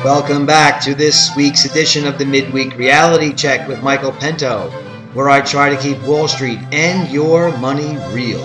Welcome back to this week's edition of the Midweek Reality Check with Michael Pinto, where I try to keep Wall Street and your money real.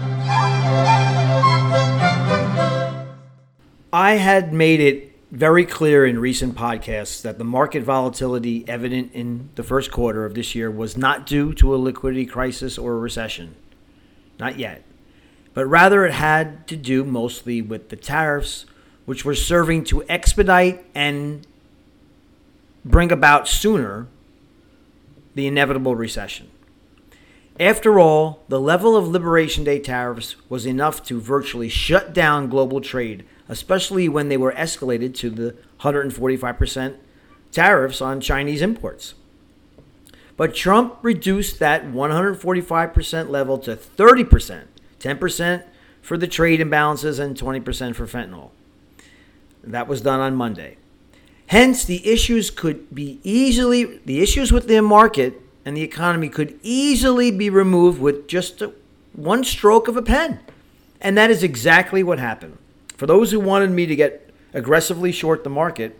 I had made it very clear in recent podcasts that the market volatility evident in the first quarter of this year was not due to a liquidity crisis or a recession. Not yet. But rather it had to do mostly with the tariffs, which were serving to expedite and bring about sooner the inevitable recession. After all, the level of Liberation Day tariffs was enough to virtually shut down global trade, especially when they were escalated to the 145% tariffs on Chinese imports. But Trump reduced that 145% level to 30%, 10% for the trade imbalances and 20% for fentanyl. That was done on Monday. Hence, the issues with the market and the economy could easily be removed with just one stroke of a pen. And that is exactly what happened. For those who wanted me to get aggressively short the market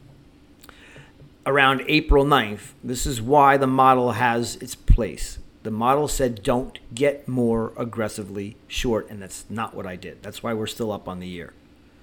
around April 9th, this is why the model has its place. The model said don't get more aggressively short, and that's not what I did. That's why we're still up on the year.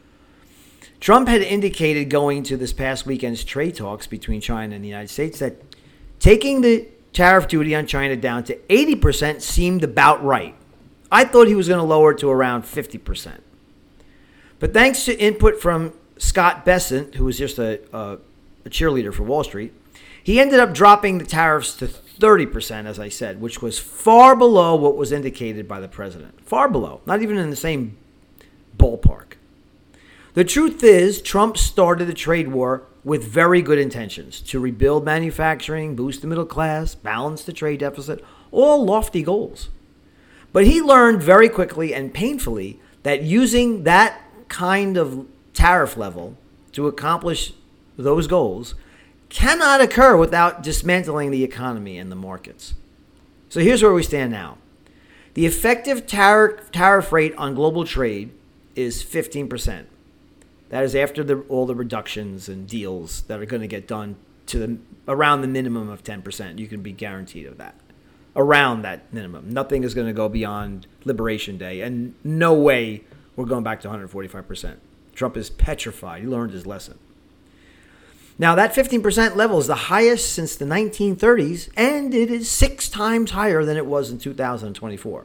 Trump had indicated going to this past weekend's trade talks between China and the United States that taking the tariff duty on China down to 80% seemed about right. I thought he was going to lower it to around 50%. But thanks to input from Scott Bessent, who was just a cheerleader for Wall Street, he ended up dropping the tariffs to 30%, as I said, which was far below what was indicated by the president. Far below, not even in the same ballpark. The truth is, Trump started the trade war with very good intentions to rebuild manufacturing, boost the middle class, balance the trade deficit, all lofty goals. But he learned very quickly and painfully that using that kind of tariff level to accomplish those goals cannot occur without dismantling the economy and the markets. So here's where we stand now. The effective tariff rate on global trade is 15%. That is after all the reductions and deals that are going to get done to around the minimum of 10%. You can be guaranteed of that. Around that minimum. Nothing is going to go beyond Liberation Day. And no way we're going back to 145%. Trump is petrified. He learned his lesson. Now, that 15% level is the highest since the 1930s, and it is 6 times higher than it was in 2024.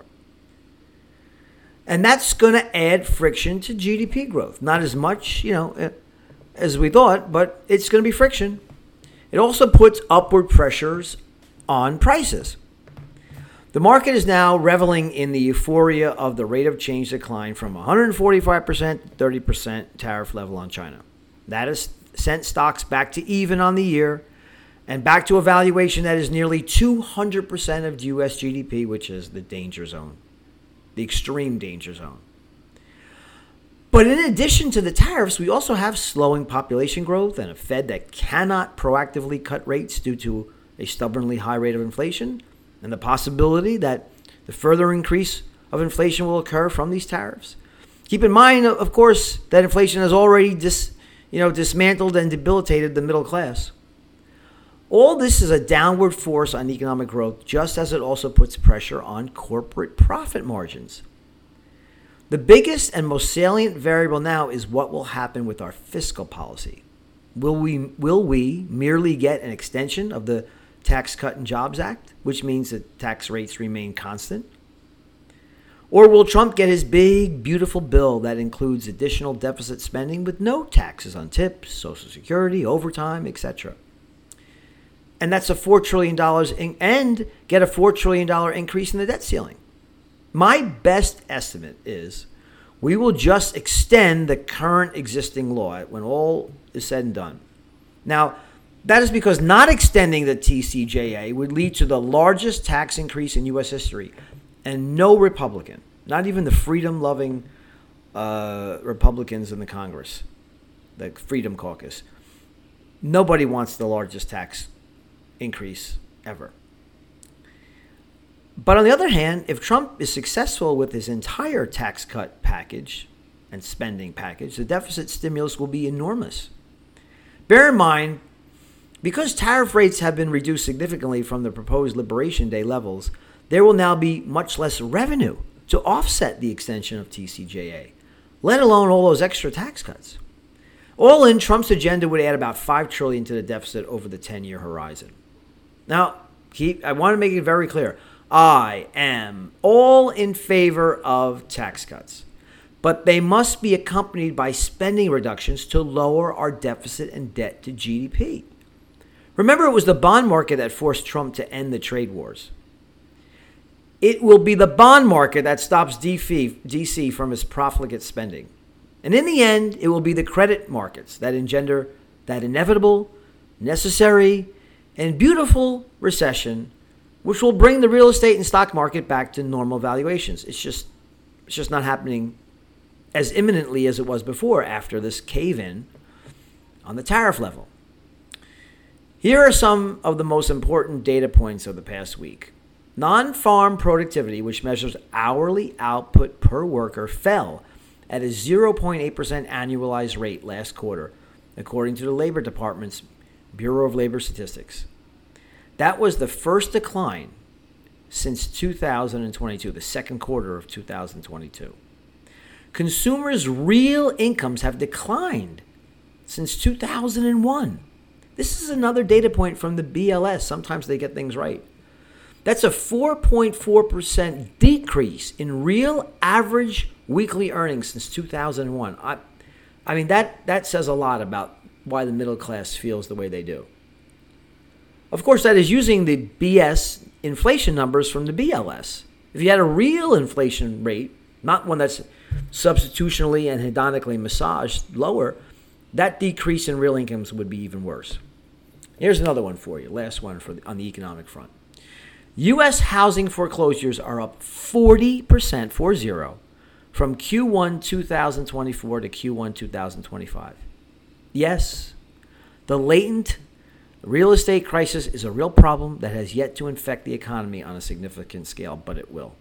And that's going to add friction to GDP growth. Not as much, as we thought, but it's going to be friction. It also puts upward pressures on prices. The market is now reveling in the euphoria of the rate of change decline from 145% to 30% tariff level on China. That has sent stocks back to even on the year and back to a valuation that is nearly 200% of U.S. GDP, which is the danger zone. The extreme danger zone. But in addition to the tariffs, we also have slowing population growth and a Fed that cannot proactively cut rates due to a stubbornly high rate of inflation, and the possibility that the further increase of inflation will occur from these tariffs. Keep in mind, of course, that inflation has already dismantled and debilitated the middle class. All this is a downward force on economic growth, just as it also puts pressure on corporate profit margins. The biggest and most salient variable now is what will happen with our fiscal policy. Will we merely get an extension of the Tax Cut and Jobs Act, which means that tax rates remain constant? Or will Trump get his big, beautiful bill that includes additional deficit spending with no taxes on tips, Social Security, overtime, etc.? And that's a $4 trillion and get a $4 trillion increase in the debt ceiling. My best estimate is we will just extend the current existing law when all is said and done. Now, that is because not extending the TCJA would lead to the largest tax increase in U.S. history. And no Republican, not even the freedom-loving Republicans in the Congress, the Freedom Caucus, nobody wants the largest tax increase ever. But on the other hand, if Trump is successful with his entire tax cut package and spending package, the deficit stimulus will be enormous. Bear in mind, because tariff rates have been reduced significantly from the proposed Liberation Day levels, there will now be much less revenue to offset the extension of TCJA, let alone all those extra tax cuts. All in, Trump's agenda would add about $5 trillion to the deficit over the 10-year horizon. Now, I want to make it very clear. I am all in favor of tax cuts, but they must be accompanied by spending reductions to lower our deficit and debt to GDP. Remember, it was the bond market that forced Trump to end the trade wars. It will be the bond market that stops DC from its profligate spending. And in the end, it will be the credit markets that engender that inevitable, necessary, and beautiful recession, which will bring the real estate and stock market back to normal valuations. It's just not happening as imminently as it was before after this cave-in on the tariff level. Here are some of the most important data points of the past week. Non-farm productivity, which measures hourly output per worker, fell at a 0.8% annualized rate last quarter, according to the Labor Department's Bureau of Labor Statistics. That was the first decline since 2022, the second quarter of 2022. Consumers' real incomes have declined since 2001. This is another data point from the BLS. Sometimes they get things right. That's a 4.4% decrease in real average weekly earnings since 2001. I mean, that says a lot about why the middle class feels the way they do. Of course, that is using the BS inflation numbers from the BLS. If you had a real inflation rate, not one that's substitutionally and hedonically massaged lower, that decrease in real incomes would be even worse. Here's another one for you, last one on the economic front. U.S. housing foreclosures are up 40%, 40, from Q1 2024 to Q1 2025. Yes, the latent real estate crisis is a real problem that has yet to infect the economy on a significant scale, but it will.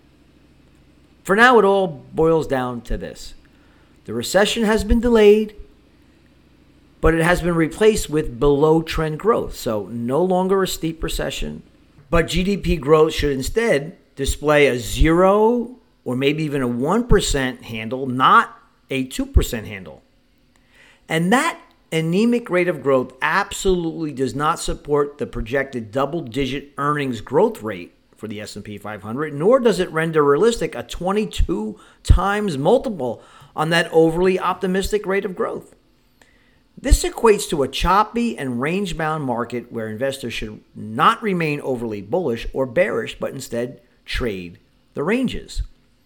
For now, it all boils down to this. The recession has been delayed, but it has been replaced with below-trend growth. So no longer a steep recession, but GDP growth should instead display a 0 or maybe even a 1% handle, not a 2% handle. And that anemic rate of growth absolutely does not support the projected double-digit earnings growth rate for the S&P 500, nor does it render realistic a 22 times multiple on that overly optimistic rate of growth. This equates to a choppy and range-bound market where investors should not remain overly bullish or bearish, but instead trade the ranges.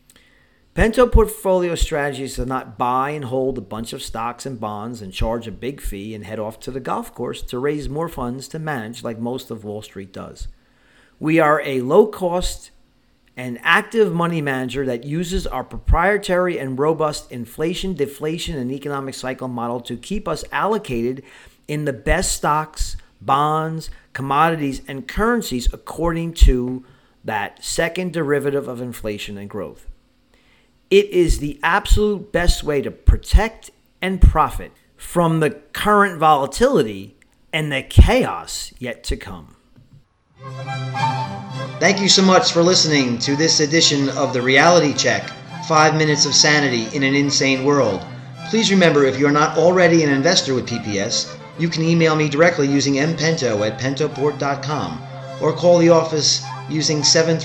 Pento portfolio strategies do not buy and hold a bunch of stocks and bonds and charge a big fee and head off to the golf course to raise more funds to manage like most of Wall Street does. We are a low-cost and active money manager that uses our proprietary and robust inflation, deflation, and economic cycle model to keep us allocated in the best stocks, bonds, commodities, and currencies according to that second derivative of inflation and growth. It is the absolute best way to protect and profit from the current volatility and the chaos yet to come. Thank you so much for listening to this edition of The Reality Check, 5 Minutes of Sanity in an Insane World. Please remember, if you're not already an investor with PPS, you can email me directly using mpento@pentoport.com or call the office using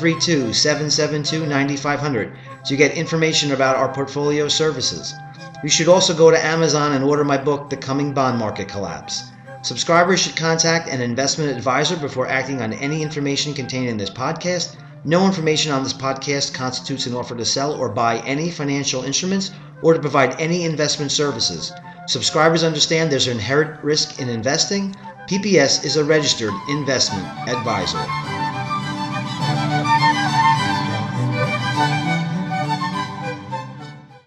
732-772-9500 to get information about our portfolio services. You should also go to Amazon and order my book, The Coming Bond Market Collapse. Subscribers should contact an investment advisor before acting on any information contained in this podcast. No information on this podcast constitutes an offer to sell or buy any financial instruments or to provide any investment services. Subscribers understand there's an inherent risk in investing. PPS is a registered investment advisor.